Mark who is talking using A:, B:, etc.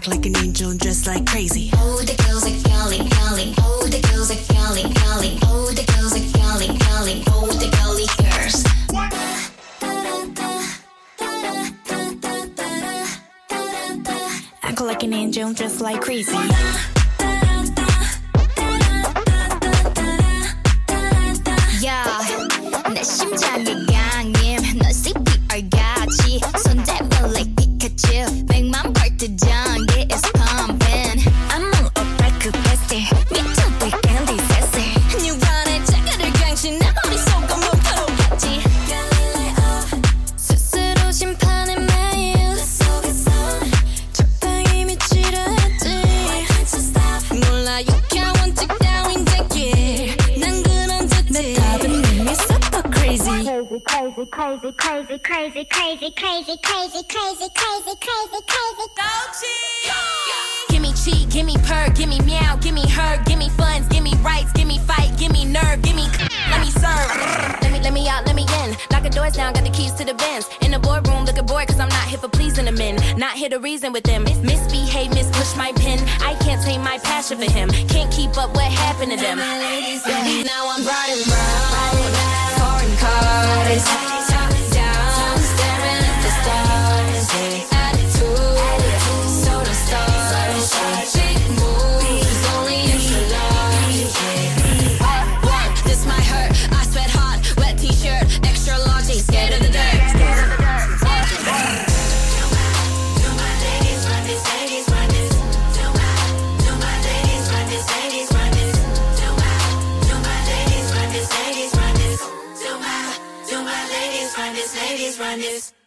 A: Act like an angel dressed like crazy.
B: Oh, the girls are calling, calling. Oh, the girls are calling, calling. Oh, the girls are calling, calling. Oh, the girly girls.
A: Act like an angel dressed like crazy.
B: Yeah, 내 심장이 강림. 넌 CPR 같이 손잡아 like Pikachu. 백만 벌트 전기 is pumping.
A: I'm on a like a bestie. 미쳐도 candy sassy.
B: 뉴런의 자가를 강신 내 머릿속은 멈춰놓겠지. 스스로 심판의 매일 적당히 미치려 했지. 몰라 유쾌한 원칙 따윈 제길 난 그런 듯이
A: 내 답은 이미 super crazy.
C: Crazy, crazy, crazy, crazy, crazy, crazy, crazy, crazy, crazy, crazy, crazy.
B: Gimme cheat, gimme purr, gimme meow, gimme her, gimme funds, gimme rights, gimme fight, gimme nerve, gimme let me serve. Let me out, let me in. Knocking doors down, got the keys to the Benz. In the boardroom, looking bored, cause I'm not here for pleasing the men. Not here to reason with them. Misbehave, mispush my pen. I can't tame my passion for him. Can't keep up what happened to them. Now I'm riding round, foreign cars, top down, staring at the stars. Attitude, so the stars. Big moves, only you should love. This might hurt. I sweat hot, wet t-shirt, extra large, ain't scared of the dirt. Ladies run this.